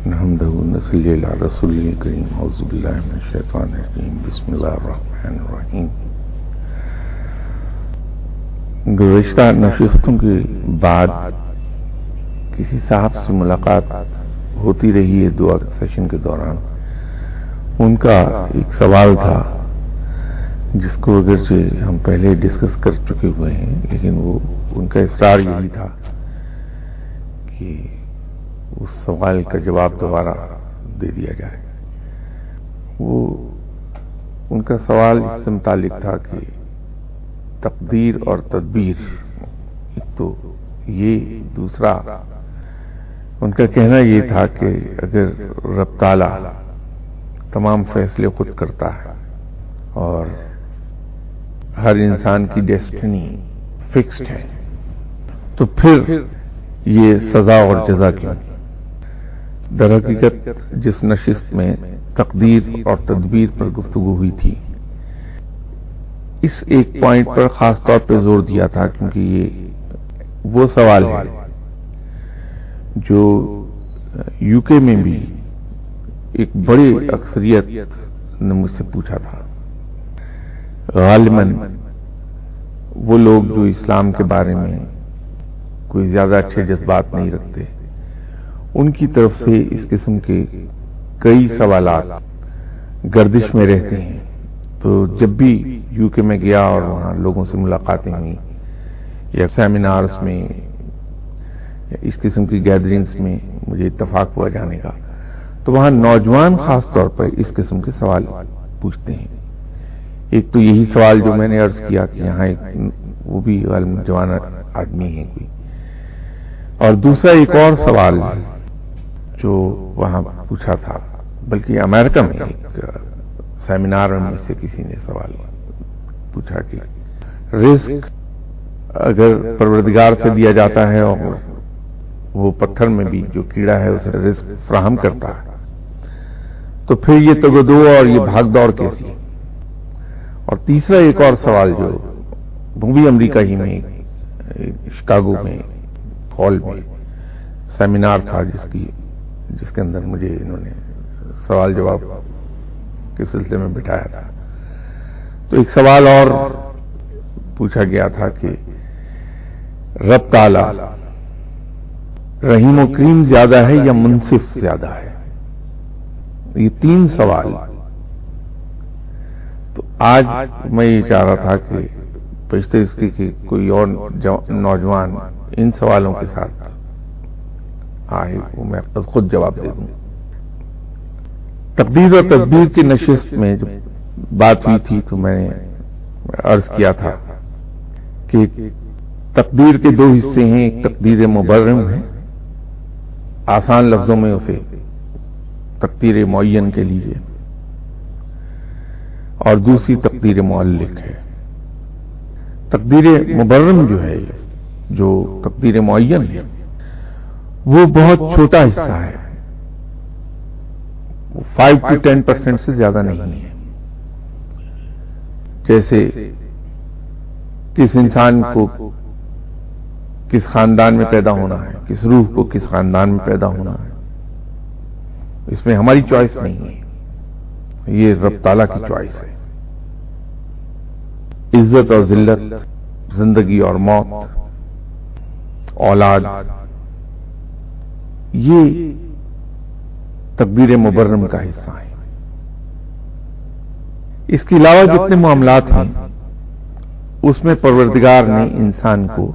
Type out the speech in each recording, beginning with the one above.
نحمده ونصلي على رسوله الكريم اعوذ بالله من الشیطان الرجیم بسم اللہ الرحمن الرحیم۔ گزشتہ نشستوں کے بعد کسی صاحب سے ملاقات ہوتی رہی ہے دعا سیشن کے دوران۔ ان کا ایک سوال تھا جس کو اگرچہ ہم پہلے ڈسکس کر چکے ہوئے ہیں، لیکن وہ ان کا اصرار یہی تھا کہ اس سوال کا جواب دوبارہ دے دیا جائے۔ وہ ان کا سوال اس سے متعلق تھا کہ تقدیر اور تدبیر ایک تو یہ، دوسرا ان کا کہنا یہ تھا کہ اگر رب تعالی تمام فیصلے خود کرتا ہے اور ہر انسان کی ڈیسٹنی فکسڈ ہے تو پھر یہ سزا اور جزا کیوں؟ در حقیقت جس نشست میں تقدیر اور تدبیر پر گفتگو ہوئی تھی، اس ایک پوائنٹ پر خاص طور پہ زور دیا تھا کیونکہ یہ وہ سوال ہے جو یو کے میں بھی ایک بڑی اکثریت نے مجھ سے پوچھا تھا۔ غالباً وہ لوگ جو اسلام کے بارے میں کوئی زیادہ اچھے جذبات نہیں رکھتے، ان کی طرف سے اس قسم کے کئی سوالات گردش میں رہتے ہیں۔ تو جب بھی یو کے میں گیا اور وہاں لوگوں سے ملاقاتیں ہوئی یا سیمینارز میں یا اس قسم کی گیدرنگز میں مجھے اتفاق ہوا جانے کا، تو وہاں نوجوان خاص طور پر اس قسم کے سوال پوچھتے ہیں۔ ایک تو یہی سوال جو میں نے عرض کیا کہ یہاں ایک وہ بھی غالباً جوان آدمی ہے کوئی، اور دوسرا ایک اور سوال جو وہاں پوچھا تھا، بلکہ امریکہ میں ایک سیمینار میں مجھ سے کسی نے سوال پوچھا کہ رزق اگر پروردگار سے دیا جاتا ہے اور وہ پتھر میں بھی جو کیڑا ہے اسے رزق فراہم کرتا ہے تو پھر یہ تگدو اور یہ بھاگ دوڑ کیسی؟ اور تیسرا ایک اور سوال جو وہ بھی امریکہ ہی میں شکاگو میں ہال میں سیمینار تھا جس کے اندر مجھے انہوں نے سوال جواب کے سلسلے میں بٹھایا تھا۔ تو ایک سوال اور پوچھا گیا تھا کہ رب تعالی رحیم و کریم زیادہ ہے یا منصف زیادہ ہے؟ یہ تین سوال۔ تو آج میں یہ چاہ رہا تھا کہ پیشتر اس کی کہ کوئی اور نوجوان ان سوالوں کے ساتھ آئے، وہ میں خود جواب دے دوں۔ تقدیر اور تدبیر کی نشست میں جب بات ہوئی تھی تو میں نے عرض کیا تھا کہ تقدیر کے دو حصے ہیں، ایک تقدیر مبرم ہے، آسان لفظوں میں اسے تقدیر معین کے لیے، اور دوسری تقدیر معلق ہے۔ تقدیر مبرم جو ہے، جو تقدیر معین ہے، وہ بہت چھوٹا حصہ ہے، 5 to 10% سے زیادہ نہیں ہے۔ جیسے کس انسان کو کس خاندان میں پیدا ہونا ہے، کس روح کو کس خاندان میں پیدا ہونا ہے، اس میں ہماری چوائس نہیں ہے، یہ رب تعالیٰ کی چوائس ہے۔ عزت اور ذلت، زندگی اور موت، اولاد، یہ تقدیر مبرم کا حصہ ہے۔ اس کے علاوہ جتنے معاملات ہیں اس میں پروردگار نے انسان کو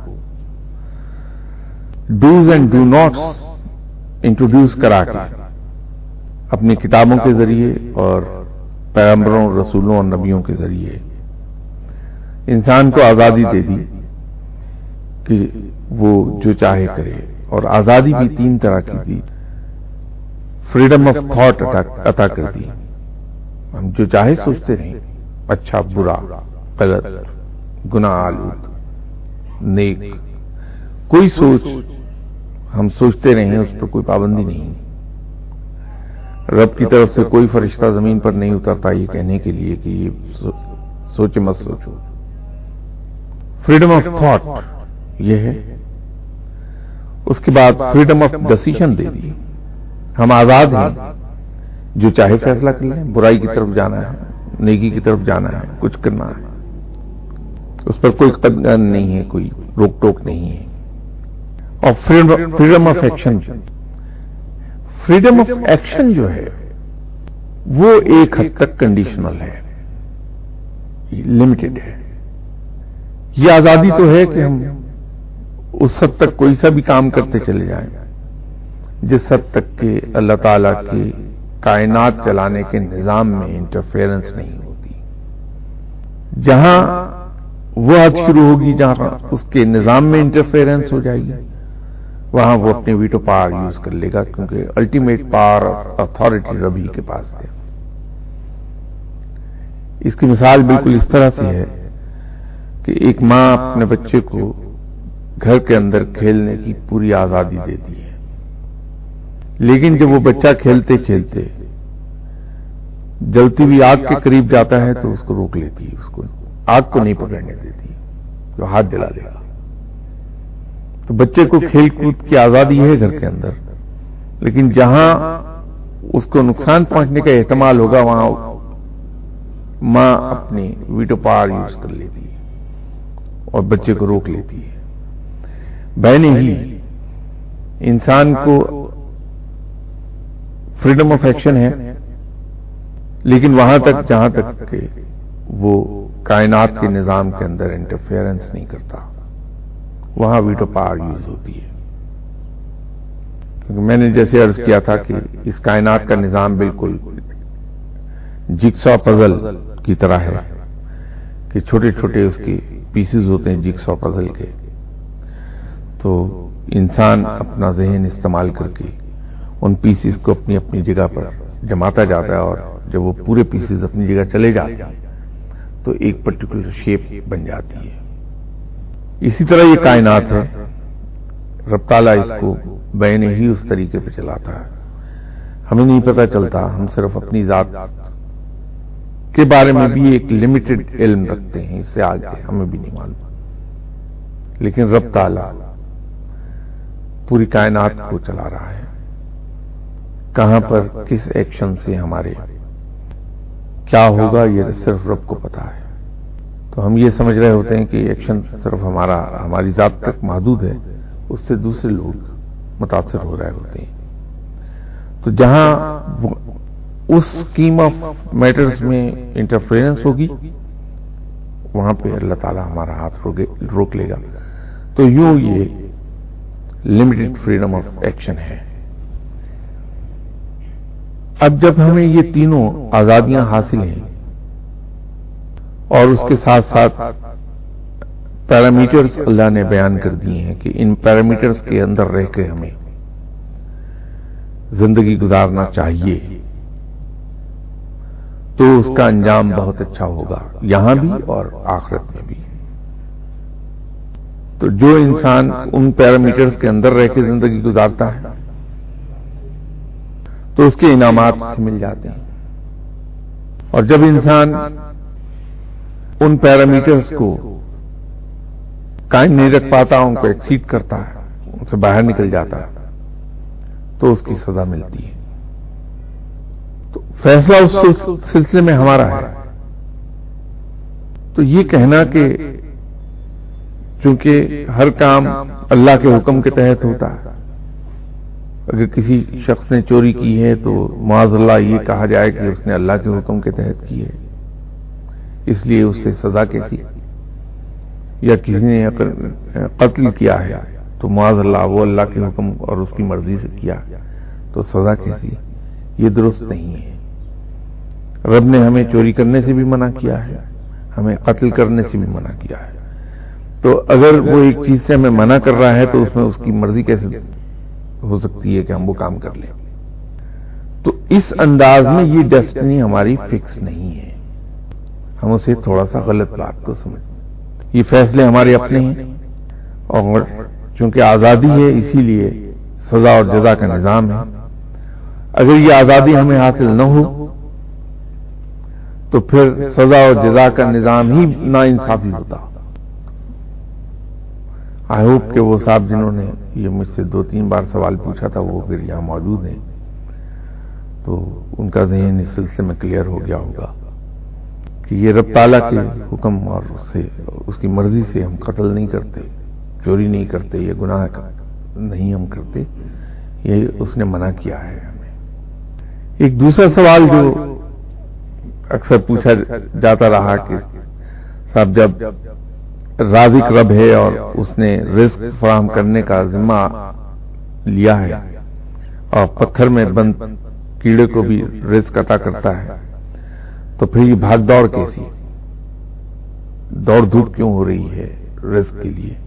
ڈوز اینڈ ڈو ناٹس انٹروڈیوس کرا کے اپنی کتابوں کے ذریعے اور پیغمبروں، رسولوں اور نبیوں کے ذریعے انسان کو آزادی دے دی کہ وہ جو چاہے کرے، اور آزادی بھی 3 طرح کی دی۔ فریڈم آف تھاٹ عطا کر دی، ہم جو چاہے سوچتے رہیں، اچھا برا، غلط، گناہ آلود، نیک، کوئی سوچ ہم سوچتے رہیں، اس پر کوئی پابندی نہیں۔ رب کی طرف سے کوئی فرشتہ زمین پر نہیں اترتا یہ کہنے کے لیے کہ یہ سوچے مت سوچو۔ فریڈم آف تھاٹ یہ ہے۔ اس کے بعد فریڈم آف ڈیسیژن دے دی، ہم آزاد ہیں، جو چاہے فیصلہ کر لیں، برائی کی طرف جانا ہے، نیکی کی طرف جانا ہے، کچھ کرنا ہے، اس پر کوئی قدغن نہیں ہے، کوئی روک ٹوک نہیں ہے۔ اور freedom of action, freedom of action جو ہے وہ ایک حد تک کنڈیشنل ہے، لمیٹڈ ہے۔ یہ آزادی تو ہے کہ ہم اس حد تک کوئی سا بھی کام کرتے چلے جائیں جس حد تک کہ اللہ تعالی کے کائنات چلانے کے نظام میں انٹرفیئرنس نہیں ہوتی۔ جہاں وہ حد شروع ہوگی جہاں اس کے نظام میں انٹرفیئرنس ہو جائے گی، وہاں وہ اپنے ویٹو پاور یوز کر لے گا، کیونکہ الٹیمیٹ پاور اتھارٹی رب ہی کے پاس ہے۔ اس کی مثال بالکل اس طرح سے ہے کہ ایک ماں اپنے بچے کو گھر کے اندر کھیلنے کی پوری آزادی دیتی ہے، لیکن جب وہ بچہ کھیلتے کھیلتے جلتی ہوئی آگ کے قریب جاتا ہے تو اس کو روک لیتی ہے، اس کو آگ کو نہیں پکڑنے دیتی، جو ہاتھ جلا دے گا۔ تو بچے کو کھیل کود کی آزادی ہے گھر کے اندر، لیکن جہاں اس کو نقصان پہنچنے کا احتمال ہوگا وہاں ماں اپنی ویٹو پاور یوز کر لیتی ہے اور بچے کو روک لیتی ہے۔ بہنے ہی انسان کو فریڈم آف ایکشن ہے، لیکن وہاں تک جہاں تک کہ وہ کائنات کے نظام کے اندر انٹرفیئرنس نہیں کرتا، وہاں ویٹو پاور یوز ہوتی ہے۔ کیونکہ میں نے جیسے عرض کیا تھا کہ اس کائنات کا نظام بالکل جگسا پزل کی طرح ہے کہ چھوٹے چھوٹے اس کے پیسز ہوتے ہیں جگسا پزل کے، تو انسان اپنا ذہن استعمال کر کے ان پیسز کو اپنی اپنی جگہ پر جماتا جاتا ہے، اور جب وہ پورے پیسز اپنی جگہ چلے جاتے ہیں تو ایک پرٹیکولر شیپ بن جاتی ہے۔ اسی طرح یہ کائنات ہے، رب تعالیٰ اس کو بین ہی اس طریقے پہ چلاتا ہے، ہمیں نہیں پتہ چلتا، ہم صرف اپنی ذات کے بارے میں بھی ایک لمیٹڈ علم رکھتے ہیں، اس سے آگے ہمیں بھی نہیں معلوم، لیکن رب تعالیٰ پوری کائنات کو چلا رہا ہے۔ کہاں پر کس ایکشن سے ہمارے کیا ہوگا یہ صرف رب کو پتا ہے۔ تو ہم یہ سمجھ رہے ہوتے ہیں کہ ایکشن صرف ہماری ذات تک محدود ہے، اس سے دوسرے لوگ متاثر ہو رہے ہوتے ہیں۔ تو جہاں اس اسکیم آف میٹرز میں انٹرفیئرنس ہوگی وہاں پہ اللہ تعالیٰ ہمارا ہاتھ روک لے گا۔ تو یوں یہ لمیٹڈ فریڈم آف ایکشن ہے۔ اب جب ہمیں یہ تینوں آزادیاں حاصل ہیں اور اس کے ساتھ ساتھ پیرامیٹرز اللہ نے بیان کر دیے ہیں کہ ان پیرامیٹرز کے اندر رہ کے ہمیں زندگی گزارنا چاہیے، تو اس کا انجام بہت اچھا ہوگا یہاں بھی اور آخرت میں بھی۔ تو جو انسان ان پیرامیٹرز کے اندر رہ کے زندگی گزارتا ہے تو اس کے انعامات سے مل جاتے ہیں، اور جب انسان ان پیرامیٹرز کو قائم نہیں رکھ پاتا، ان کو ایکسیڈ کرتا ہے، ان سے باہر نکل جاتا ہے، تو اس کی سزا ملتی ہے۔ تو فیصلہ اس سلسلے میں ہمارا ہے۔ تو یہ کہنا کہ چونکہ ہر کام اللہ کے حکم کے تحت ہوتا ہے، اگر کسی شخص نے چوری کی ہے تو معاذ اللہ یہ کہا جائے کہ اس نے اللہ کے حکم کے تحت کی ہے، اس لیے اس سے سزا کیسی؟ یا کسی نے قتل کیا ہے تو معاذ اللہ وہ اللہ کے حکم اور اس کی مرضی سے کیا تو سزا کیسی؟ یہ درست نہیں ہے۔ رب نے ہمیں چوری کرنے سے بھی منع کیا ہے، ہمیں قتل کرنے سے بھی منع کیا ہے، تو اگر وہ ایک چیز سے ہمیں منع کر رہا ہے تو اس میں اس کی مرضی کیسے ہو سکتی ہے کہ ہم وہ کام کر لیں؟ تو اس انداز میں یہ ڈیسٹنی ہماری فکس نہیں ہے، ہم اسے تھوڑا سا غلط بات کو سمجھیں۔ یہ فیصلے ہمارے اپنے ہیں، اور چونکہ آزادی ہے اسی لیے سزا اور جزا کا نظام ہے۔ اگر یہ آزادی ہمیں حاصل نہ ہو تو پھر سزا اور جزا کا نظام ہی ناانصافی ہوتا۔ آئی ہوپ کہ وہ صاحب جنہوں نے یہ مجھ سے 2-3 بار سوال پوچھا تھا وہ پھر یہاں موجود ہیں، تو ان کا ذہن اس سلسلے میں کلیئر ہو گیا ہوگا کہ یہ رب تعالیٰ کے حکم اور اس کی مرضی سے ہم قتل نہیں کرتے، چوری نہیں کرتے، یہ گناہ نہیں ہم کرتے، یہ اس نے منع کیا ہے ہمیں۔ ایک دوسرا سوال جو اکثر پوچھا جاتا رہا کہ صاحب جب رازق رب ہے اور اس نے رزق فراہم کرنے کا ذمہ لیا ہے اور پتھر میں بند کیڑے کو بھی رزق عطا کرتا ہے، تو پھر یہ بھاگ دوڑ کیسی، دوڑ دھوپ کیوں ہو رہی ہے رزق کے لیے؟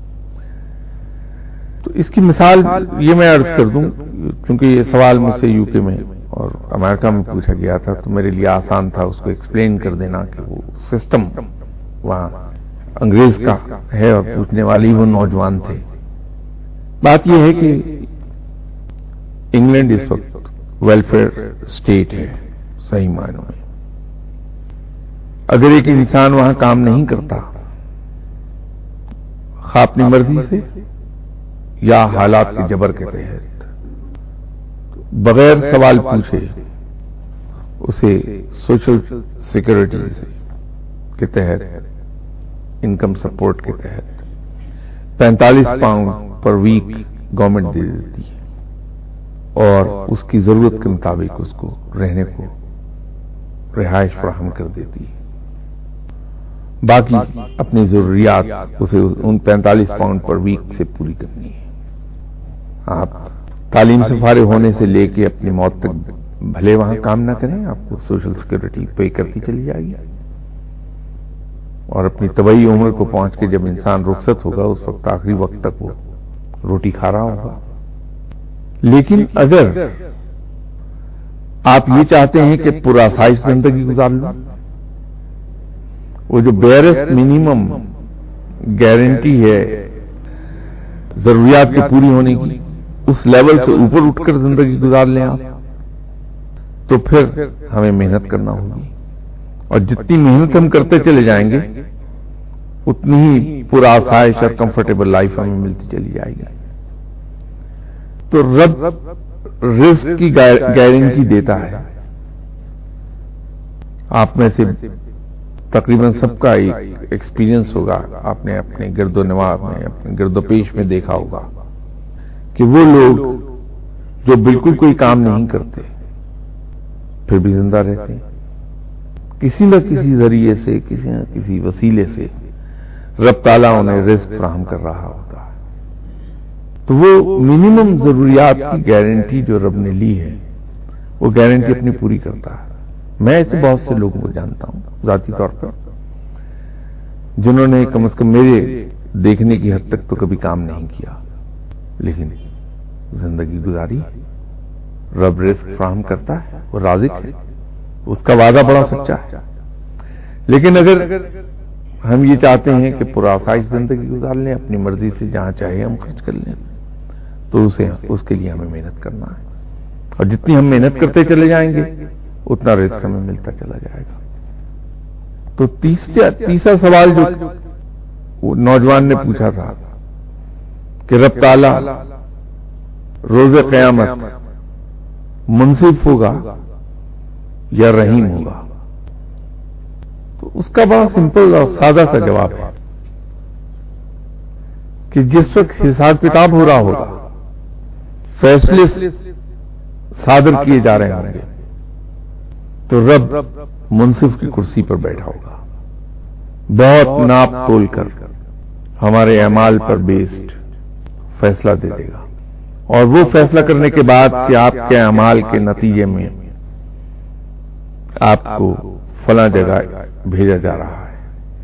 تو اس کی مثال یہ میں عرض کر دوں، کیونکہ یہ سوال مجھ سے یو کے میں اور امریکہ میں پوچھا گیا تھا، تو میرے لیے آسان تھا اس کو ایکسپلین کر دینا کہ وہ سسٹم وہاں انگریز کا ہے اور پوچھنے والی وہ نوجوان تھے۔ بات یہ ہے کہ انگلینڈ اس وقت ویلفیئر اسٹیٹ ہے صحیح معنوں میں۔ اگر ایک انسان وہاں کام نہیں کرتا، خواہ اپنی مرضی سے یا حالات کے جبر کے تحت، بغیر سوال پوچھے اسے سوشل سیکورٹی کے تحت، انکم سپورٹ کے تحت 45 پاؤنڈ پر ویک گورنمنٹ دے دیتی ہے اور اس کی ضرورت کے مطابق اس کو رہنے کو رہائش فراہم کر دیتی ہے۔ باقی اپنی ضروریات اسے ان 45 پاؤنڈ پر ویک سے پوری کرنی ہے۔ آپ تعلیم سے فارغ ہونے سے لے کے اپنی موت تک بھلے وہاں کام نہ کریں، آپ کو سوشل سیکورٹی پے کرتی چلی جائے گی، اور اپنی طبعی عمر کو پہنچ کے جب انسان رخصت ہوگا اس وقت آخری وقت تک وہ روٹی کھا رہا ہوگا۔ لیکن اگر آپ یہ چاہتے ہیں کہ پرآسائش زندگی گزار لوں، وہ جو بیئرسٹ منیمم گارنٹی ہے ضروریات کے پوری ہونے کی، اس لیول سے اوپر اٹھ کر زندگی گزار لیں آپ، تو پھر ہمیں محنت کرنا ہوگی، اور جتنی محنت ہم کرتے چلے جائیں گے اتنی ہی پرآسائش اور کمفرٹیبل لائف ہمیں ملتی چلی جائے گی۔ تو رب رزق کی گارنٹی دیتا ہے۔ آپ میں سے تقریباً سب کا ایک ایکسپیرینس ہوگا، آپ نے اپنے گرد و نواح میں، اپنے گرد و پیش میں دیکھا ہوگا کہ وہ لوگ جو بالکل کوئی کام نہیں کرتے پھر بھی زندہ رہتے ہیں، کسی نہ کسی ذریعے سے، کسی نہ کسی وسیلے سے رب تعالیٰ انہیں رزق فراہم کر رہا ہوتا ہے۔ تو وہ منیمم ضروریات کی گارنٹی جو رب نے لی ہے، وہ گارنٹی اپنی پوری کرتا ہے۔ میں ایسے بہت سے لوگوں کو جانتا ہوں ذاتی طور پر، جنہوں نے کم از کم میرے دیکھنے کی حد تک تو کبھی کام نہیں کیا، لیکن زندگی گزاری۔ رب رزق فراہم کرتا ہے، وہ رازق ہے، اس کا وعدہ بڑا سچا ہے۔ لیکن اگر ہم یہ چاہتے ہیں کہ پرآسائش زندگی گزار لیں، اپنی مرضی سے جہاں چاہے ہم خرچ کر لیں، تو اس کے لیے ہمیں محنت کرنا ہے، اور جتنی ہم محنت کرتے چلے جائیں گے اتنا رزق ہمیں ملتا چلا جائے گا۔ تو تیسرا سوال جو نوجوان نے پوچھا تھا کہ رب تعالی روز قیامت منصف ہوگا یا رحیم ہوگا، تو اس کا بڑا سمپل اور سادہ سا جواب ہے کہ جس وقت حساب کتاب ہو رہا ہوگا، فیصلے صادر کیے جا رہے ہوں گے، تو رب منصف کی کرسی پر بیٹھا ہوگا، بہت ناپ تول کر ہمارے اعمال پر بیسڈ فیصلہ دے دے گا، اور وہ فیصلہ کرنے کے بعد کہ آپ کے اعمال کے نتیجے میں آپ کو فلاں جگہ بھیجا جا رہا ہے،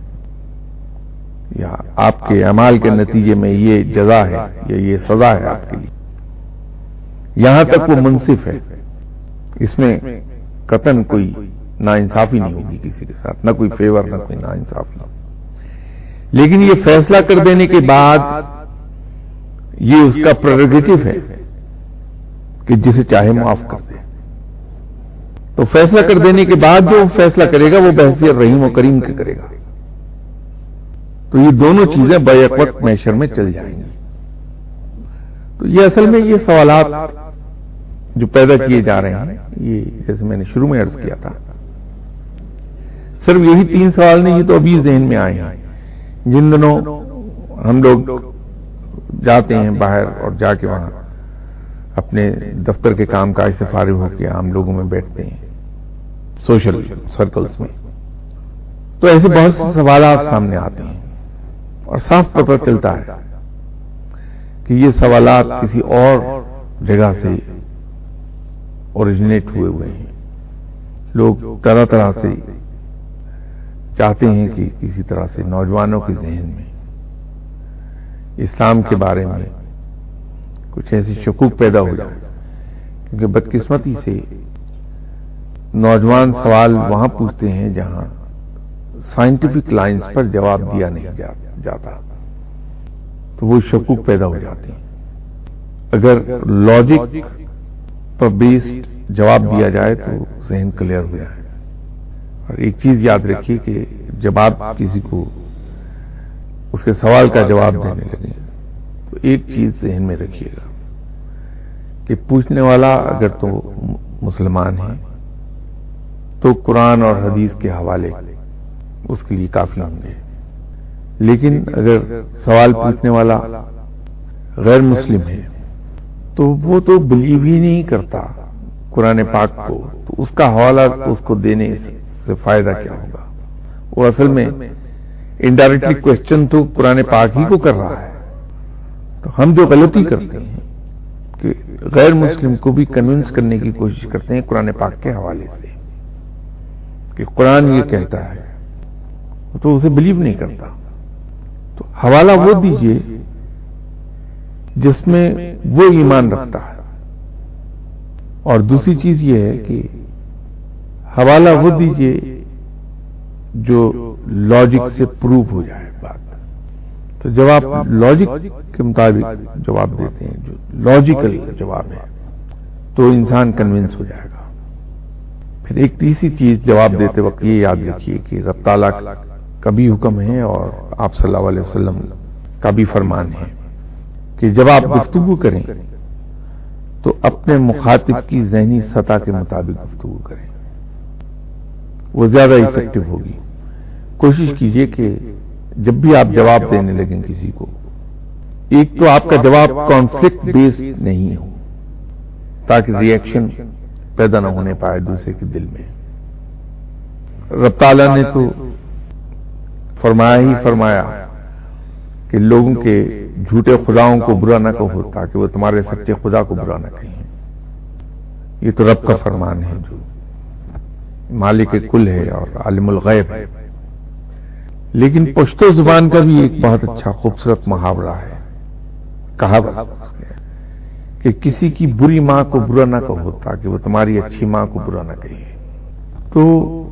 یا آپ کے اعمال کے نتیجے میں یہ جزا ہے یا یہ سزا ہے آپ کے لیے، یہاں تک وہ منصف ہے، اس میں قطعاً کوئی ناانصافی نہیں ہوگی کسی کے ساتھ، نہ کوئی فیور نہ کوئی ناانصافی۔ لیکن یہ فیصلہ کر دینے کے بعد یہ اس کا پریروگیٹو ہے کہ جسے چاہے معاف کر دے۔ تو فیصلہ کر دینے کے بعد جو فیصلہ کرے گا وہ بحیثیت رحیم و کریم کے کرے گا۔ تو یہ دونوں چیزیں بیک وقت محشر میں چل جائیں گی۔ تو یہ اصل میں یہ سوالات جو پیدا کیے جا رہے ہیں، یہ جیسے میں نے شروع میں عرض کیا تھا، صرف یہی 3 سوال نہیں، یہ تو ابھی ذہن میں آئے ہیں۔ جن دنوں ہم لوگ جاتے ہیں باہر اور جا کے وہاں اپنے دفتر کے کام کاج سے فارغ ہو کے عام لوگوں میں بیٹھتے ہیں، سوشل سرکلز میں، تو ایسے بہت سے سوالات سامنے آتے ہیں اور صاف پتہ چلتا ہے کہ یہ سوالات کسی اور جگہ سے اوریجنیٹ ہوئے ہیں۔ لوگ طرح طرح سے چاہتے ہیں کہ کسی طرح سے نوجوانوں کے ذہن میں اسلام کے بارے میں کچھ ایسی شکوک پیدا ہو جائے، کیونکہ بدقسمتی سے نوجوان سوال وہاں پوچھتے ہیں جہاں سائنٹیفک لائنز پر جواب دیا نہیں جاتا، تو وہ شکوک پیدا ہو جاتے ہیں۔ اگر لاجک پر بیسڈ جواب دیا جائے تو ذہن کلیئر ہو جائے۔ اور ایک چیز یاد رکھیے کہ جب آپ کسی کو اس کے سوال کا جواب دینے لگیں تو ایک چیز ذہن میں رکھیے گا کہ پوچھنے والا اگر تو مسلمان ہے تو قرآن اور حدیث کے حوالے اس کے لیے کافی ہوں گے، لیکن اگر سوال پوچھنے والا غیر مسلم ہے تو وہ تو بلیو ہی نہیں کرتا قرآن پاک کو، تو اس کا حوالہ اس کو دینے سے فائدہ کیا ہوگا؟ وہ اصل میں انڈائریکٹلی کوشچن تو قرآن پاک ہی کو کر رہا ہے۔ تو ہم جو غلطی کرتے ہیں کہ غیر مسلم کو بھی کنونس کرنے کی کوشش کرتے ہیں قرآن پاک کے حوالے سے کہ قرآن یہ کہتا ہے، تو اسے بلیو نہیں کرتا۔ تو حوالہ وہ دیجئے جس میں وہ ایمان رکھتا ہے، اور دوسری چیز یہ ہے کہ حوالہ وہ دیجئے جو لاجک سے پروو ہو جائے بات۔ تو جب آپ لاجک کے مطابق جواب دیتے ہیں، جو لاجیکل جواب ہے، تو انسان کنونس ہو جائے گا۔ پھر ایک تیسری چیز جواب دیتے وقت یہ یاد رکھیے کہ رب تعالیٰ کا بھی حکم ہے اور آپ صلی اللہ علیہ وسلم کا بھی فرمان ہے کہ جب آپ گفتگو کریں تو اپنے مخاطب کی ذہنی سطح کے مطابق گفتگو کریں، وہ زیادہ ایفیکٹو ہوگی۔ کوشش کیجئے کہ جب بھی آپ جواب دینے لگیں کسی کو، ایک تو آپ کا جواب کانفلکٹ بیسڈ نہیں ہو تاکہ ری ایکشن پیدا نہ ہونے پائے دوسرے کے دل میں۔ رب تعالیٰ نے تو فرمایا کہ لوگوں کے جھوٹے خداؤں کو برا نہ کہو تاکہ وہ تمہارے سچے خدا کو برا نہ کہیں۔ یہ تو رب کا فرمان ہے جو مالک کل ہے اور عالم الغیب ہے۔ لیکن پشتو زبان کا بھی ایک بہت اچھا خوبصورت محاورہ ہے، کہاوت کہ کسی کی بری ماں کو برا نہ کہو تاکہ وہ تمہاری اچھی ماں کو برا نہ کہے۔ تو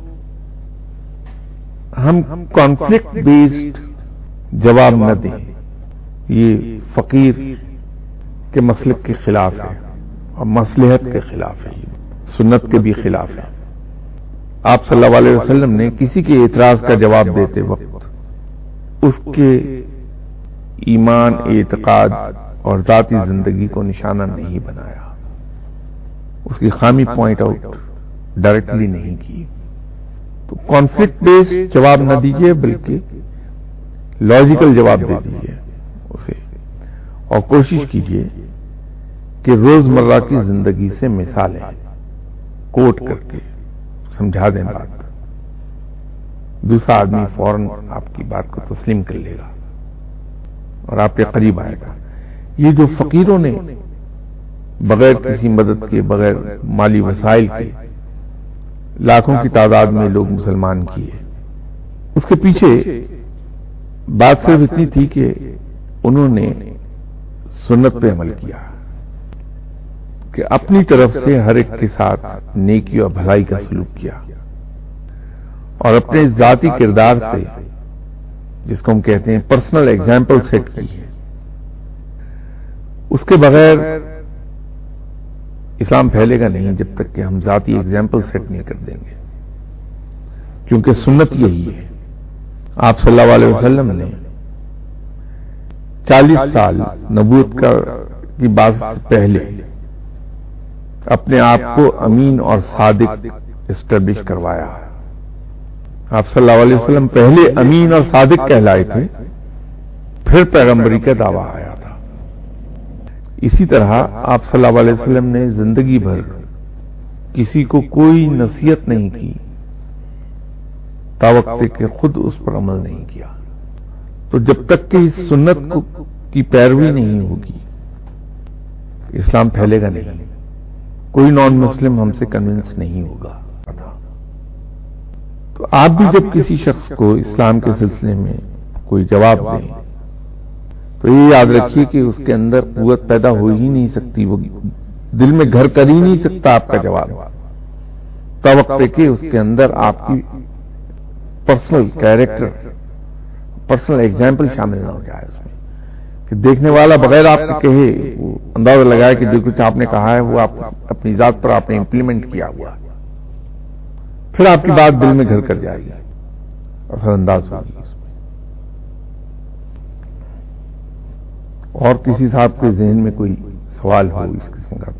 ہم کانفلکٹ بیسڈ جواب نہ دیں، یہ فقیر کے مسلک کے خلاف ہے اور مصلحت کے خلاف ہے، سنت کے بھی خلاف ہے۔ آپ صلی اللہ علیہ وسلم نے کسی کے اعتراض کا جواب دیتے وقت اس کے ایمان، اعتقاد اور ذاتی زندگی کو نشانہ نہیں بنایا، اس کی خامی پوائنٹ آؤٹ ڈائریکٹلی نہیں کی۔ تو کانفلکٹ بیسڈ جواب نہ دیجیے بلکہ لاجیکل جواب دے دیجیے اسے، اور کوشش کیجیے کہ روزمرہ کی زندگی سے مثالیں کوٹ کر کے سمجھا دیں بات۔ دوسرا آدمی فوراً آپ کی بات کو تسلیم کر لے گا اور آپ کے قریب آئے گا۔ یہ جو فقیروں نے بغیر کسی مدد کے، بغیر مالی وسائل کے لاکھوں کی تعداد میں لوگ مسلمان کیے، اس کے پیچھے بات صرف اتنی تھی کہ انہوں نے سنت پہ عمل کیا کہ اپنی طرف سے ہر ایک کے ساتھ نیکی اور بھلائی کا سلوک کیا، اور اپنے ذاتی کردار سے، جس کو ہم کہتے ہیں پرسنل ایگزامپل، سیٹ کی ہے۔ اس کے بغیر اسلام پھیلے گا نہیں جب تک کہ ہم ذاتی ایگزامپل سیٹ نہیں کر دیں گے، کیونکہ سنت یہی ہے۔ آپ صلی اللہ علیہ وسلم نے 40 سال نبوت کی بات سے پہلے اپنے آپ کو امین اور صادق اسٹیبلش کروایا. آپ صلی اللہ علیہ وسلم پہلے امین اور صادق کہلائے تھے، پھر پیغمبری کا دعویٰ آیا تھا. اسی طرح آپ صلی اللہ علیہ وسلم نے زندگی بھر کسی کو کوئی نصیحت نہیں کی تاوقتے کہ خود اس پر عمل نہیں کیا. تو جب تک کہ اس سنت کی پیروی نہیں ہوگی اسلام پھیلے گا نہیں. کوئی نان مسلم ہم سے کنونس نہیں ہوگا. تو آپ بھی جب کسی شخص کو اسلام کے سلسلے میں کوئی جواب دیں تو یہ یاد رکھیے کہ اس کے اندر قوت پیدا ہو ہی نہیں سکتی، وہ دل میں گھر کر ہی نہیں سکتا آپ کا جواب، توقع کہ اس کے اندر آپ کی پرسنل کیریکٹر، پرسنل ایگزامپل شامل نہ ہو جائے اس میں، کہ دیکھنے والا بغیر آپ کو کہے وہ اندازہ لگائے کہ جو کچھ آپ نے کہا ہے وہ آپ اپنی ذات پر آپ نے امپلیمنٹ کیا ہوا، پھر آپ کی بات دل میں گھر کر جائے گی، اثر انداز ہوگی اس میں. اور کسی صاحب کے ذہن میں کوئی سوال ہو اس قسم کا؟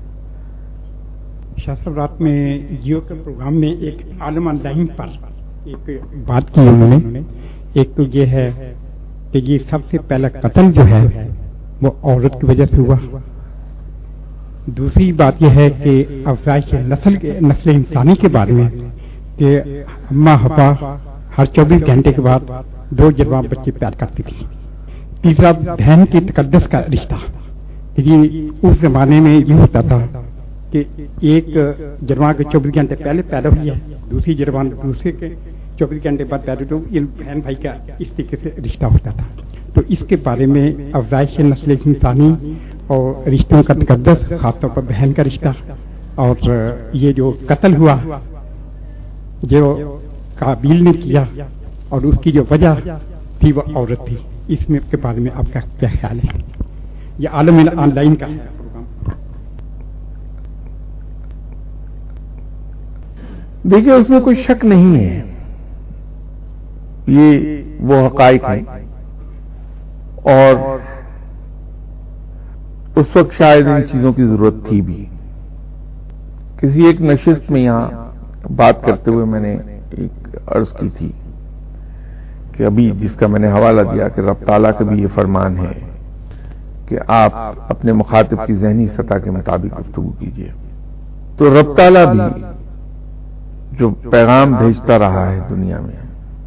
شاہ صاحب رات میں جیو کے پروگرام میں ایک عالم آن لائن پر ایک بات کی انہوں نے. ایک تو یہ ہے کہ یہ سب سے پہلا قتل جو ہے وہ عورت کی وجہ سے ہوا. دوسری بات یہ ہے کہ افزائش نسل انسانی کے بارے میں کہ اماں حوا ہر 24 گھنٹے کے بعد 2 جوان بچے پیدا کرتی تھی. تیسرا بہن کی تقدس کا رشتہ. اس زمانے میں یہ ہوتا تھا کہ ایک جوان کے 24 گھنٹے پہلے پیدا ہوئی ہے، دوسری جوان دوسرے کے 24 گھنٹے بعد پیدا تو بہن بھائی کا اس طریقے سے رشتہ ہوتا تھا. تو اس کے بارے میں افزائش نسل انسانی اور رشتوں کا تقدس، خاص طور پر بہن کا رشتہ، اور یہ جو قتل ہوا جو قابیل نے کیا اور اس کی جو وجہ تھی وہ عورت تھی، اس میں کے بارے میں آپ کا کیا خیال ہے؟ یہ عالم آن لائن کا پروگرام. دیکھیے اس میں کوئی شک نہیں ہے، یہ وہ حقائق ہیں، اور اس وقت شاید ان چیزوں کی ضرورت تھی بھی. کسی ایک نشست میں یہاں بات کرتے ہوئے میں نے ایک عرض کی تھی کہ ابھی جس کا میں نے حوالہ دیا کہ رب تعالیٰ کا بھی یہ فرمان ہے کہ آپ اپنے مخاطب کی ذہنی سطح کے مطابق گفتگو کیجیے. تو رب تعالیٰ بھی جو پیغام بھیجتا رہا ہے دنیا میں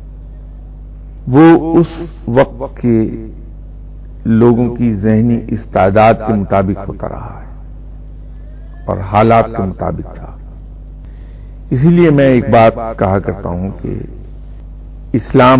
وہ اس وقت کے لوگوں کی ذہنی استعداد کے مطابق ہوتا رہا ہے اور حالات کے مطابق تھا. اسی لیے میں ایک بات کہا کرتا ہوں کہ اسلام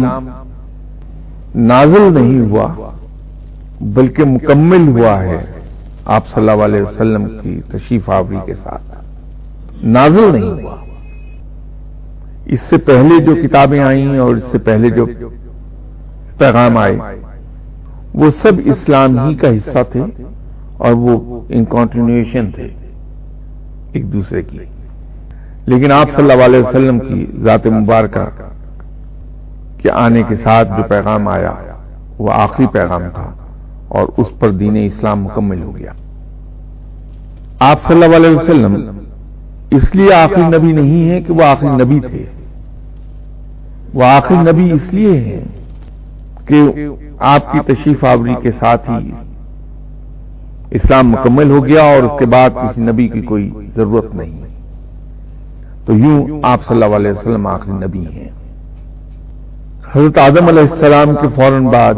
نازل نہیں ہوا بلکہ مکمل ہوا ہے آپ صلی اللہ علیہ وسلم کی تشریف آوری کے ساتھ. نازل نہیں ہوا. اس سے پہلے جو کتابیں آئیں اور اس سے پہلے جو پیغام آئے وہ سب اسلام ہی کا حصہ تھے اور وہ ان کنٹینیویشن تھے ایک دوسرے کی. لیکن آپ صلی اللہ علیہ وسلم کی ذات مبارکہ کے آنے کے ساتھ جو پیغام آیا وہ آخری پیغام تھا اور اس پر دین اسلام مکمل ہو گیا. آپ صلی اللہ علیہ وسلم اس لیے آخری نبی نہیں ہے کہ وہ آخری نبی تھے، وہ آخری نبی اس لیے ہیں کہ آپ کی تشریف آوری کے ساتھ ہی اسلام مکمل ہو گیا اور اس کے بعد کسی نبی کی کوئی ضرورت نہیں. تو یوں آپ صلی اللہ علیہ وسلم آخری نبی ہیں. حضرت آدم علیہ السلام کے فوراً بعد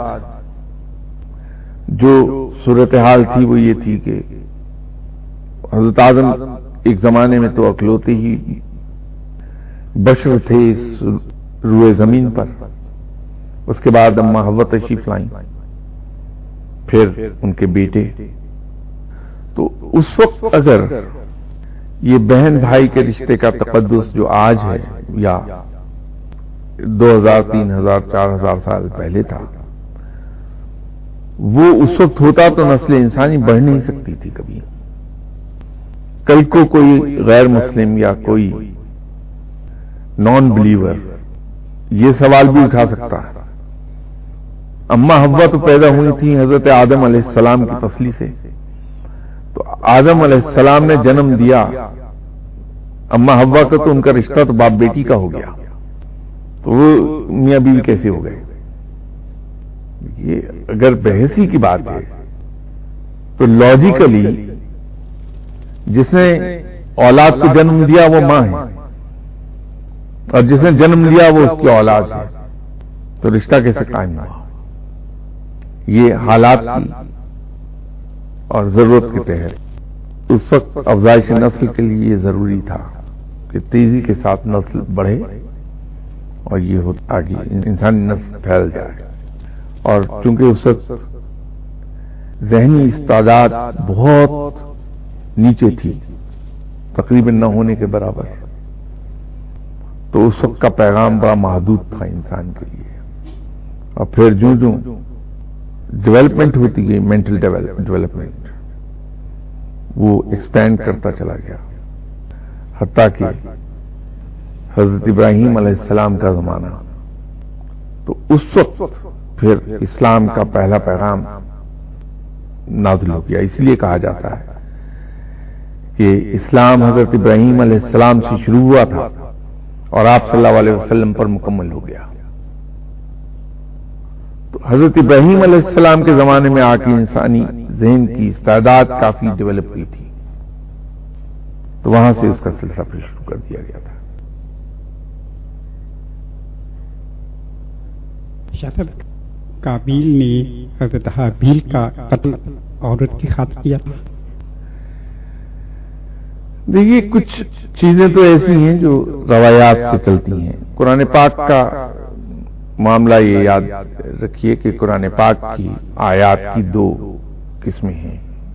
جو صورتحال تھی وہ یہ تھی کہ حضرت آدم ایک زمانے میں تو اکلوتے ہی بشر تھے اس روئے زمین پر. اس کے بعد اماں حوا تشریف لائیں، پھر ان کے بیٹے. تو اس وقت اگر یہ بہن بھائی کے رشتے کا تقدس جو آج ہے یا 2000 3000 4000 سال پہلے تھا وہ اس وقت ہوتا تو نسل انسانی بڑھ نہیں سکتی تھی کبھی. کل کو کوئی غیر مسلم یا کوئی نان بلیور یہ سوال بھی اٹھا سکتا ہے. اماں حوا تو پیدا ہوئی تھی حضرت آدم علیہ السلام کی پسلی سے، تو آدم علیہ السلام نے جنم دیا اما حوا کا، تو ان کا رشتہ تو باپ بیٹی کا ہو گیا، تو وہ میاں بیوی کیسے ہو گئے؟ یہ اگر بحثی کی بات ہے تو لاجیکلی جس نے اولاد کو جنم دیا وہ ماں ہے، اور جس نے جنم لیا وہ اس کی اولاد ہے، تو رشتہ کیسے قائم ہوا؟ یہ حالات کی اور ضرورت کے تحت اس وقت افزائش نسل کے لیے یہ ضروری تھا کہ تیزی کے ساتھ نسل بڑھے اور یہ آگے انسانی نسل پھیل جائے. اور چونکہ اس وقت ذہنی استعداد بہت نیچے تھی، تقریباً نہ ہونے کے برابر، تو اس وقت کا پیغام بڑا محدود تھا انسان کے لیے. اور پھر جو ڈیولپمنٹ ہوتی گئی، مینٹل ڈیولپمنٹ، وہ ایکسپینڈ کرتا چلا گیا، حتیٰ کہ حضرت ابراہیم علیہ السلام کا زمانہ، تو اس وقت پھر اسلام کا پہلا پیغام نازل ہو گیا. اس لیے کہا جاتا ہے کہ اسلام حضرت ابراہیم علیہ السلام سے شروع ہوا تھا اور آپ صلی اللہ علیہ وسلم پر مکمل ہو گیا. تو حضرت ابراہیم علیہ السلام کے زمانے میں آ کے انسانی ذہن کی استعداد کافی ڈیولپ ہوئی تھی، تو وہاں سے اس کا سلسلہ پھر شروع کر دیا گیا تھا. قابیل نے حضرت حابیل کا قتل عورت کی خاطر کیا تھا. دیکھیے کچھ چیزیں تو ایسی ہیں جو روایات سے چلتی ہیں. قرآن پاک کا معاملہ یہ یاد رکھیے کہ قرآن پاک کی آیات کی دو قسمیں ہیں.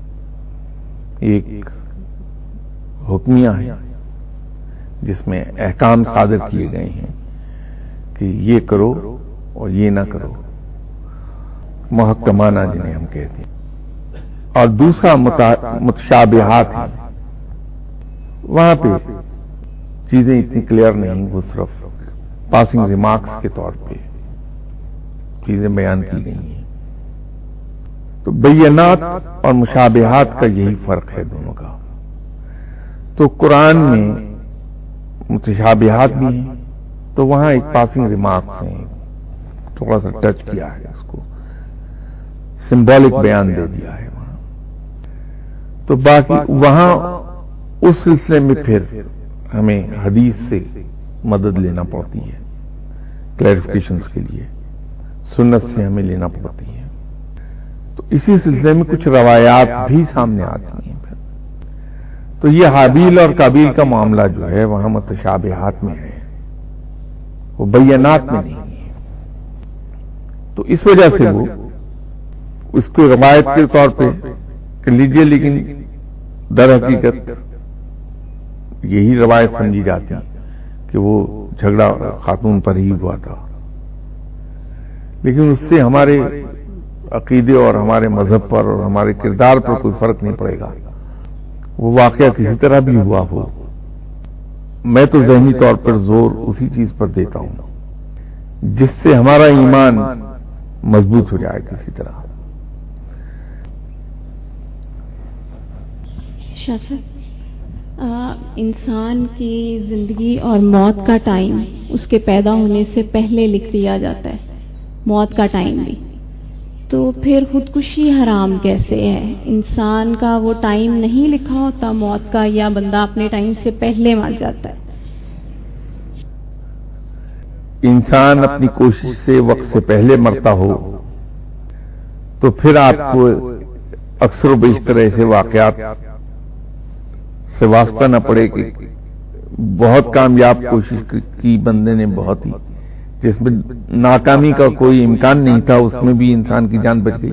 ایک حکمیہ ہے جس میں احکام صادر کیے گئے ہیں کہ یہ کرو اور یہ نہ کرو، محکمانہ جنہیں ہم کہتے ہیں. اور دوسرا متشابہات ہیں، وہاں پہ چیزیں اتنی کلیئر نہیں، وہ صرف پاسنگ ریمارکس کے طور پہ چیزیں بیان کی گئی ہیں. تو بینات اور مشابہات کا یہی فرق ہے دونوں کا. تو قرآن میں متشابہات بھی ہیں، تو وہاں ایک پاسنگ ریمارکس ہیں، تھوڑا سا ٹچ کیا ہے، اس کو سمبولک بیان دے دیا ہے وہاں. تو باقی وہاں اس سلسلے میں پھر ہمیں حدیث سے مدد لینا پڑتی ہے کلیریفیکیشنز کے لیے، سنت سے ہمیں لینا پڑتی ہے. تو اسی سلسلے میں کچھ روایات بھی سامنے آتی ہیں. پھر تو یہ حابیل اور قابیل کا معاملہ جو ہے وہاں متشابہات میں ہے، وہ بینات میں نہیں ہے. تو اس وجہ سے وہ اس کو روایت کے طور پہ کر لیجیے، لیکن در حقیقت یہی روایت سمجھی جاتی کہ وہ جھگڑا خاتون پر ہی ہوا تھا. لیکن اس سے ہمارے عقیدے اور ہمارے مذہب پر اور ہمارے کردار پر کوئی فرق نہیں پڑے گا. وہ واقعہ کسی طرح بھی ہوا ہو، میں تو ذہنی طور پر زور اسی چیز پر دیتا ہوں جس سے ہمارا ایمان مضبوط ہو جائے کسی طرح. شاہ صاحب، انسان کی زندگی اور موت کا ٹائم اس کے پیدا ہونے سے پہلے لکھ دیا جاتا ہے، موت کا ٹائم بھی. تو پھر خودکشی حرام کیسے ہے؟ انسان کا وہ ٹائم نہیں لکھا ہوتا موت کا، یا بندہ اپنے ٹائم سے پہلے مر جاتا ہے؟ انسان اپنی کوشش سے وقت سے پہلے مرتا ہو تو پھر آپ کو اکثر و بیشتر ایسے واقعات سے واسطہ نہ پڑے کہ بہت کامیاب کوشش کی بندے نے، بہت ہی جس میں ناکامی کا کوئی امکان نہیں تھا، اس میں بھی انسان کی جان بچ گئی.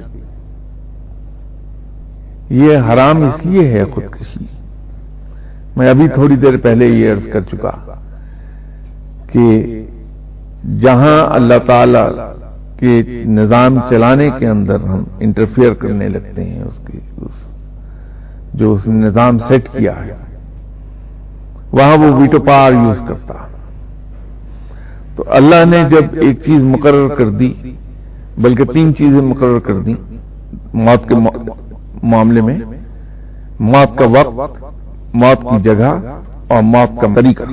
یہ حرام اس لیے ہے خودکشی. میں ابھی تھوڑی دیر پہلے یہ عرض کر چکا کہ جہاں اللہ تعالی کے نظام چلانے کے اندر ہم انٹرفیئر کرنے لگتے ہیں، جو اس نے نظام سیٹ کیا ہے، وہاں وہ ویٹو پاور یوز کرتا. تو اللہ نے جب ایک چیز مقرر کر دی، بلکہ 3 چیزیں مقرر کر دی موت کے معاملے میں، موت کا وقت، موت کی جگہ اور موت کا طریقہ۔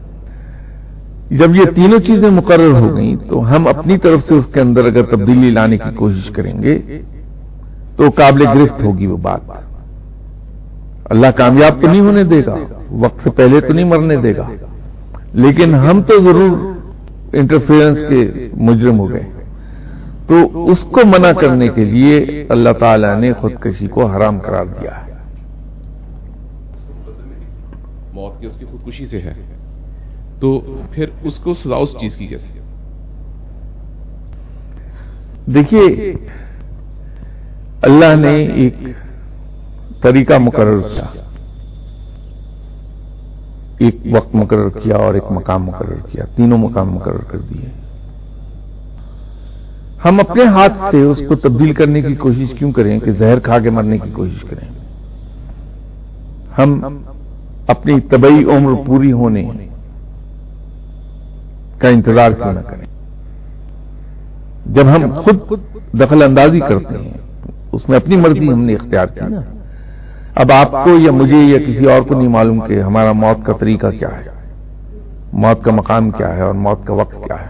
جب یہ تینوں چیزیں مقرر ہو گئیں تو ہم اپنی طرف سے اس کے اندر اگر تبدیلی لانے کی کوشش کریں گے تو قابل گرفت ہوگی وہ بات۔ اللہ کامیاب تو نہیں ہونے دے گا، وقت سے پہلے تو نہیں مرنے دے گا، لیکن ہم تو ضرور انٹرفیئرنس کے مجرم ہو گئے۔ تو اس کو منع کرنے کے لیے اللہ تعالیٰ نے خودکشی کو حرام قرار دیا ہے۔ موت کی اس کی خودکشی سے ہے، تو پھر اس کو سزا اس چیز کی کیسے؟ دیکھیے، اللہ نے ایک طریقہ مقرر کیا، ایک وقت مقرر کیا اور ایک مقام مقرر کیا، تینوں مقام مقرر کر دیے۔ ہم اپنے ہاتھ سے اس کو تبدیل کرنے کی کوشش کیوں کریں کہ زہر کھا کے مرنے کی کوشش کریں؟ ہم اپنی طبعی عمر پوری ہونے کا انتظار کیوں نہ کریں؟ جب ہم خود دخل اندازی کرتے ہیں اس میں اپنی مرضی ہم نے اختیار کی نا۔ اب آپ کو یا مجھے یا کسی اور کو نہیں معلوم کہ ہمارا موت کا طریقہ کیا ہے، موت کا مقام کیا ہے اور موت کا وقت کیا ہے۔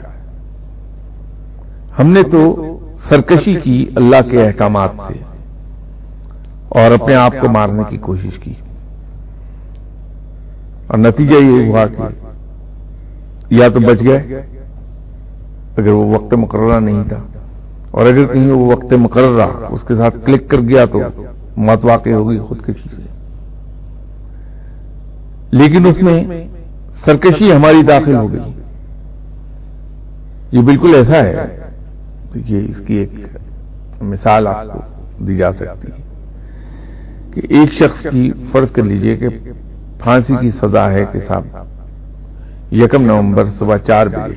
ہم نے تو سرکشی کی اللہ کے احکامات سے اور اپنے آپ کو مارنے کی کوشش کی، اور نتیجہ یہ ہوا کہ یا تو بچ گئے اگر وہ وقت مقررہ نہیں تھا، اور اگر کہیں وہ وقت مقررہ اس کے ساتھ کلک کر گیا تو موت واقع ہوگی خودکشی سے۔ لیکن اس میں سرکشی ہماری داخل ہو گئی۔ یہ بالکل ایسا ہے کہ اس کی ایک مثال آپ کو دی جا سکتی ہے کہ ایک شخص کی فرض کر لیجئے کہ پھانسی کی سزا ہے کہ صاحب 1 نومبر صبح 4 بجے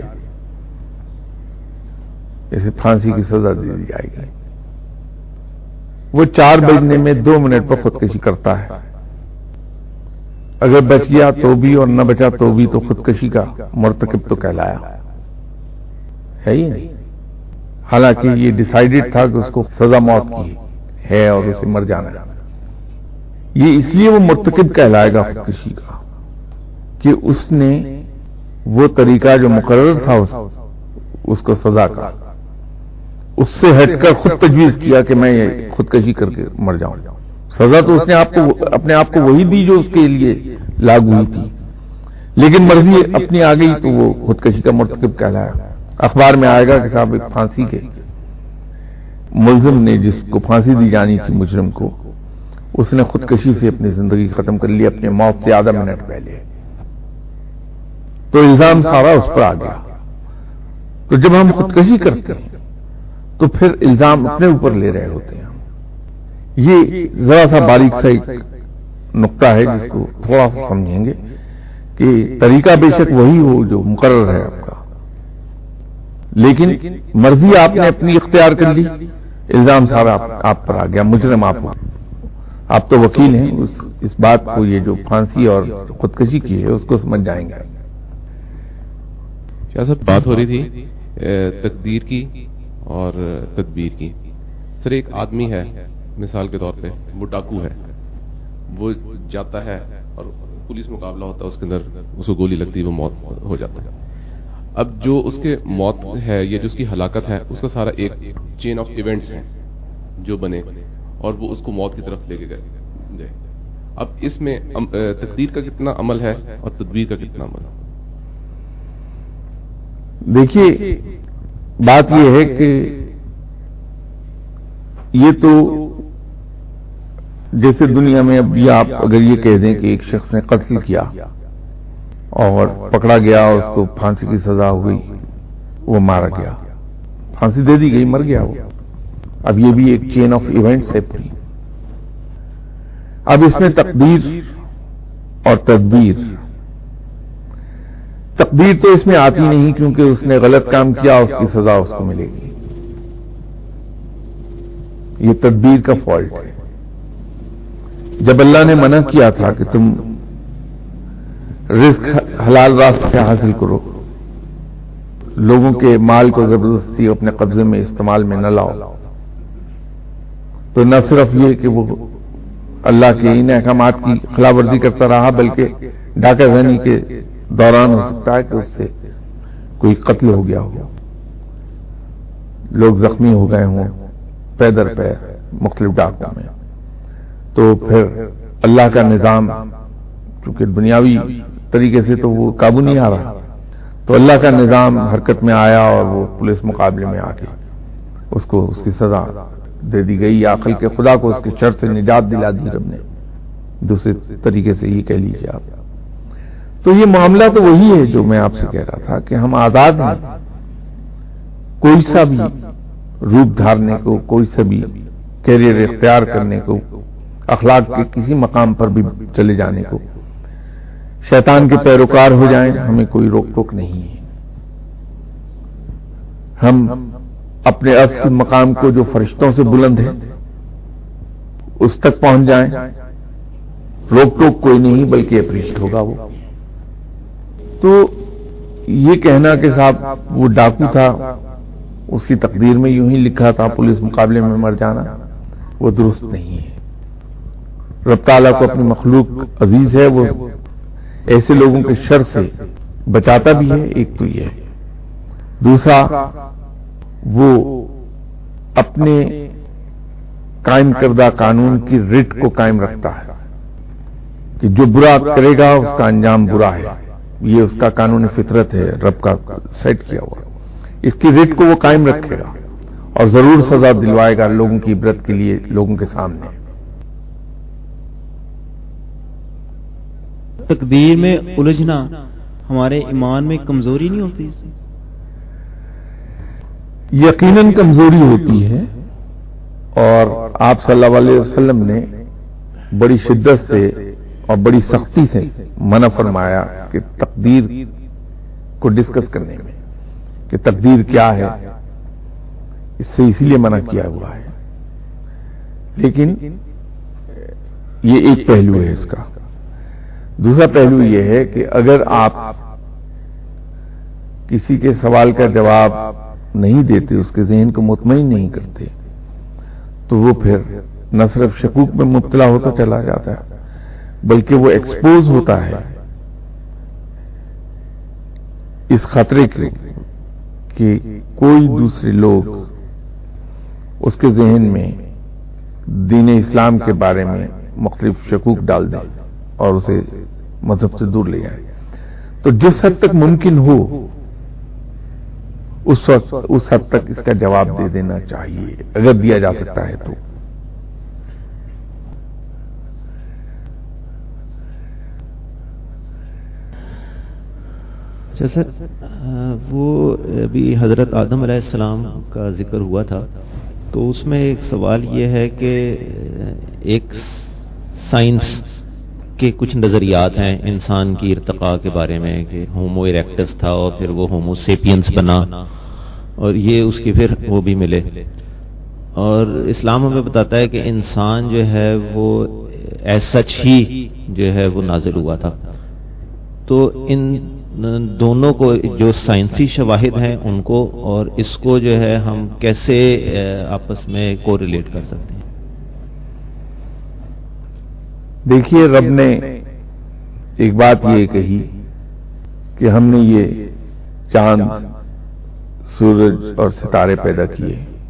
اسے پھانسی کی سزا دے دی جائے گی۔ وہ 4 بجنے میں 2 منٹ پر خودکشی کرتا ہے۔ اگر بچ گیا تو بھی اور نہ بچا تو بھی تو خودکشی کا مرتکب تو کہلایا ہے ہی نہیں، حالانکہ یہ ڈیسائیڈڈ تھا کہ اس کو سزا موت کی ہے اور اسے مر جانا ہے۔ یہ اس لیے وہ مرتکب کہلائے گا خودکشی کا کہ اس نے وہ طریقہ جو مقرر تھا اس کو سزا کا، اس سے ہٹ کر خود تجویز کیا کہ میں یہ خودکشی کر کے مر جاؤں۔ سزا تو اس نے اپنے آپ کو وہی دی جو اس کے لیے لاگو ہوئی تھی، لیکن مرضی اپنی آ گئی تو وہ خودکشی کا مرتکب کہلایا۔ اخبار میں آئے گا کہ صاحب ایک پھانسی کے ملزم نے، جس کو پھانسی دی جانی تھی مجرم کو، اس نے خودکشی سے اپنی زندگی ختم کر لی اپنے موت سے آدھا منٹ پہلے۔ تو الزام سارا اس پر آ گیا۔ تو جب ہم خودکشی کرتے ہیں تو پھر الزام اپنے اوپر لے رہے ہوتے ہیں۔ یہ ذرا سا باریک سا ایک نقطہ ہے جس کو تھوڑا سا سمجھیں گے کہ طریقہ بے شک وہی ہو جو مقرر ہے آپ کا، لیکن مرضی آپ نے اپنی اختیار کر لی، الزام سارا آپ پر آ گیا، مجرم آپ تو وکیل ہیں، اس بات کو یہ جو پھانسی اور خودکشی کی ہے اس کو سمجھ جائیں گے۔ کیا سب بات ہو رہی تھی تقدیر کی اور تدبیر کی۔ سر ایک آدمی ہے مثال کے طور پہ، وہ ڈاکو ہے، وہ جاتا ہے اور پولیس مقابلہ ہوتا ہے، اس کے اندر اس کو گولی لگتی ہے، وہ موت ہو جاتا ہے۔ اب جو اس کے موت ہے یا جو اس کی ہلاکت ہے، اس کا سارا ایک چین آف ایونٹس ہیں جو بنے اور وہ اس کو موت کی طرف لے کے گئے۔ اب اس میں تقدیر کا کتنا عمل ہے اور تدبیر کا کتنا عمل ہے؟ دیکھیے، بات یہ ہے کہ یہ تو جیسے دنیا میں اب یہ آپ اگر یہ کہہ دیں کہ ایک شخص نے قتل کیا اور پکڑا گیا، اس کو پھانسی کی سزا ہوئی، وہ مارا گیا، پھانسی دے دی گئی، مر گیا وہ۔ اب یہ بھی ایک چین آف ایونٹس ہے پوری۔ اب اس میں تقدیر اور تدبیر، تقدیر تو اس میں آتی نہیں کیونکہ اس نے غلط کام کیا، اس کی سزا اس کو ملے گی، یہ تدبیر کا فالٹ ہے۔ جب اللہ نے منع کیا تھا کہ تم رزق حلال راستہ سے حاصل کرو، لوگوں کے مال کو زبردستی اپنے قبضے میں استعمال میں نہ لاؤ، تو نہ صرف یہ کہ وہ اللہ کے ان احکامات کی خلاف ورزی کرتا رہا، بلکہ ڈاکہ زنی کے دوران ہو سکتا ہے کہ اس سے کوئی قتل ہو گیا ہو، لوگ زخمی ہو گئے ہوں پے در پے مختلف ڈاکوں میں، تو پھر اللہ کا نظام چونکہ دنیاوی طریقے سے تو وہ قابو نہیں آ رہا، تو اللہ کا نظام حرکت میں آیا اور وہ پولیس مقابلے میں آ کے اس کو اس کی سزا دے دی گئی، یا خلق خدا کو اس کے شر سے نجات دلا دی رب نے، دوسرے طریقے سے یہ کہہ لیجیے آپ۔ تو یہ معاملہ تو وہی ہے جو میں آپ سے کہہ رہا تھا کہ ہم آزاد ہیں کوئی سا بھی روپ دھارنے کو، کوئی سا بھی کیریئر اختیار کرنے کو، اخلاق کے کسی مقام پر بھی چلے جانے کو، شیطان کے پیروکار ہو جائیں ہمیں کوئی روک ٹوک نہیں ہے۔ ہم اپنے اصل مقام کو جو فرشتوں سے بلند ہے اس تک پہنچ جائیں، روک ٹوک کوئی نہیں بلکہ اپریشیٹ ہوگا وہ۔ تو یہ کہنا کہ صاحب وہ ڈاکو تھا، اس کی تقدیر میں یوں ہی لکھا تھا پولیس مقابلے میں مر جانا، وہ درست نہیں ہے۔ رب تعالیٰ کو اپنی مخلوق عزیز ہے، وہ ایسے لوگوں کے شر سے بچاتا بھی ہے، ایک تو یہ ہے، دوسرا وہ اپنے قائم کردہ قانون کی رٹ کو قائم رکھتا ہے کہ جو برا کرے گا اس کا انجام برا ہے، یہ اس کا قانون فطرت ہے، رب کا سیٹ کیا ہوا، اس کی رٹ کو وہ قائم رکھے گا اور ضرور سزا دلوائے گا لوگوں کی عبرت کے لیے، لوگوں کے سامنے۔ تقدیر میں الجھنا ہمارے ایمان میں کمزوری نہیں ہوتی؟ یقیناً کمزوری ہوتی ہے، اور آپ صلی اللہ علیہ وسلم نے بڑی شدت سے اور بڑی سختی سے منع فرمایا کہ تقدیر کو ڈسکس کرنے میں کہ تقدیر کیا ہے، اس سے اسی لیے منع کیا ہوا ہے۔ لیکن یہ ایک پہلو ہے اس کا۔ دوسرا پہلو یہ ہے کہ اگر آپ کسی کے سوال کا جواب نہیں دیتے، اس کے ذہن کو مطمئن نہیں کرتے، تو وہ پھر نہ صرف شکوک میں مبتلا ہوتا چلا جاتا ہے بلکہ وہ ایکسپوز ہوتا ہے اس خطرے کے کہ کوئی دوسرے لوگ اس کے ذہن میں دین اسلام کے بارے میں مختلف شکوک ڈال دیں اور اسے مذہب سے دور لے جائیں۔ تو جس حد تک ممکن ہو اس حد تک اس کا جواب دے دینا چاہیے، اگر دیا جا سکتا ہے تو۔ سر وہ ابھی حضرت آدم علیہ السلام کا ذکر ہوا تھا، تو اس میں ایک سوال یہ ہے کہ ایک سائنس کے کچھ نظریات ہیں انسان کی ارتقاء کے بارے میں کہ ہومو ایریکٹس تھا اور پھر وہ ہومو سیپینس بنا، اور یہ اس کے پھر وہ بھی ملے، اور اسلام ہمیں بتاتا ہے کہ انسان جو ہے وہ ایز سچ ہی جو ہے وہ نازل ہوا تھا۔ تو ان دونوں کو جو سائنسی شواہد ہیں ان کو اور اس کو جو ہے ہم کیسے آپس میں کوریلیٹ کر سکتے ہیں؟ دیکھیے، رب نے ایک بات یہ کہی کہ ہم نے یہ چاند، سورج اور ستارے پیدا کیے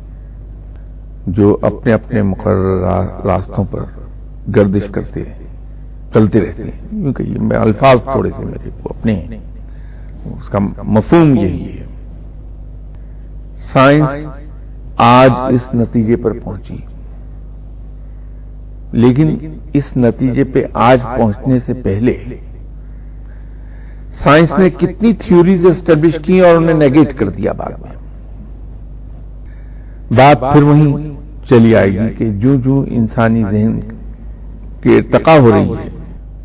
جو اپنے اپنے مقررہ راستوں پر گردش کرتے ہیں، چلتے رہتے ہیں۔ یوں کہیے، میں الفاظ تھوڑے سے میرے کو اپنے ہیں، اس کا مفہوم یہی ہے۔ سائنس آج اس نتیجے پر پہنچی، لیکن اس نتیجے پہ آج پہنچنے سے پہلے سائنس نے کتنی تھیوریز اسٹیبلش کی اور انہیں نیگیٹ کر دیا بعد میں۔ بات پھر وہیں چلی آئے گی کہ جو انسانی ذہن کی ارتقاء ہو رہی ہے،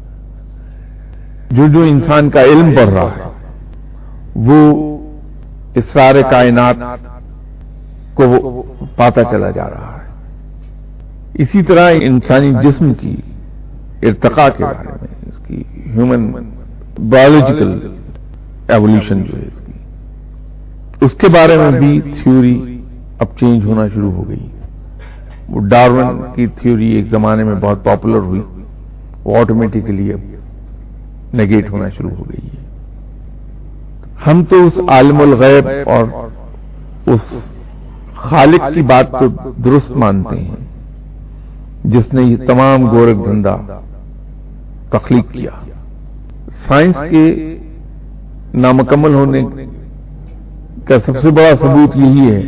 جو انسان کا علم بڑھ رہا ہے، وہ اسرار کائنات کو وہ پاتا چلا جا رہا ہے۔ اسی طرح انسانی جسم کی ارتقاء کے بارے میں، اس کی ہیومن بایولوجیکل ایولیوشن جو ہے اس کے بارے میں بھی تھیوری اب چینج ہونا شروع ہو گئی، وہ ڈارون کی تھیوری ایک زمانے میں بہت پاپولر ہوئی، وہ آٹومیٹیکلی اب نیگیٹ ہونا شروع ہو گئی ہے۔ ہم تو اس عالم الغیب اور اس خالق کی بات کو درست مانتے ہیں جس نے یہ تمام گورکھ دھندا تخلیق کیا۔ سائنس کے نامکمل ہونے کا سب سے بڑا ثبوت یہی ہے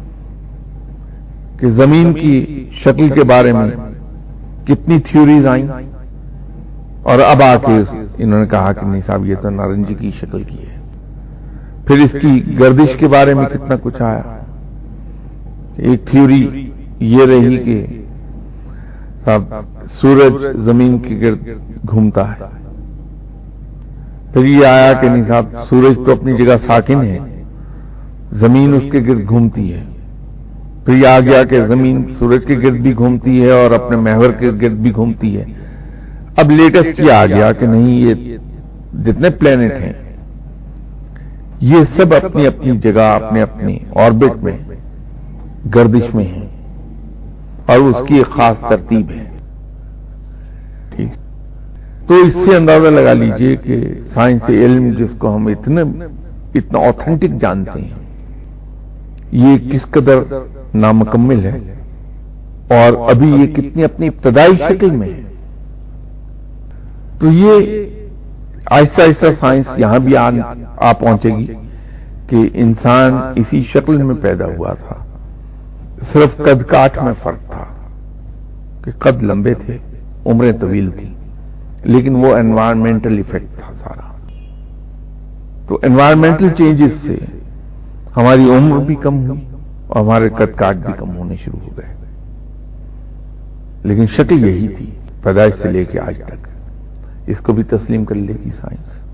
کہ زمین کی شکل کے بارے میں کتنی تھیوریز آئیں، اور اب آ کے انہوں نے کہا کہ نہیں صاحب یہ تو نارنجی کی شکل کی ہے۔ پھر اس کی گردش کے بارے میں کتنا کچھ آیا۔ ایک تھیوری یہ رہی کہ صاحب سورج زمین کے گرد گھومتا ہے، پھر یہ آیا کہ نہیں صاحب سورج تو اپنی جگہ ساکن ہے، زمین اس کے گرد گھومتی ہے۔ پھر یہ آ گیا کہ زمین سورج کے گرد بھی گھومتی ہے اور اپنے محور کے گرد بھی گھومتی ہے۔ اب لیٹسٹ یہ آ گیا کہ نہیں، یہ جتنے پلینٹ ہیں یہ سب اپنی اپنی جگہ اپنے اپنی آربٹ میں گردش میں ہیں، اور اس کی ایک خاص ترتیب ہے۔ ٹھیک، تو اس سے اندازہ لگا لیجئے کہ سائنس علم جس کو ہم اتنا آتھینٹک جانتے ہیں، یہ کس قدر نامکمل ہے، اور ابھی یہ کتنی اپنی ابتدائی شکل میں ہے۔ تو یہ آہستہ آہستہ سائنس یہاں بھی آ پہنچے گی کہ انسان اسی شکل میں پیدا ہوا تھا، صرف قد کاٹ میں فرق تھا کہ قد لمبے تھے، عمریں طویل تھیں، لیکن وہ انوائرمنٹل ایفیکٹ تھا سارا۔ تو انوائرمنٹل چینجز سے ہماری عمر بھی کم ہوئی اور ہمارے قد کاٹ بھی کم ہونے شروع ہو گئے، لیکن شکل یہی تھی پیدائش سے لے کے آج تک۔ اس کو بھی تسلیم کر لے گی سائنس۔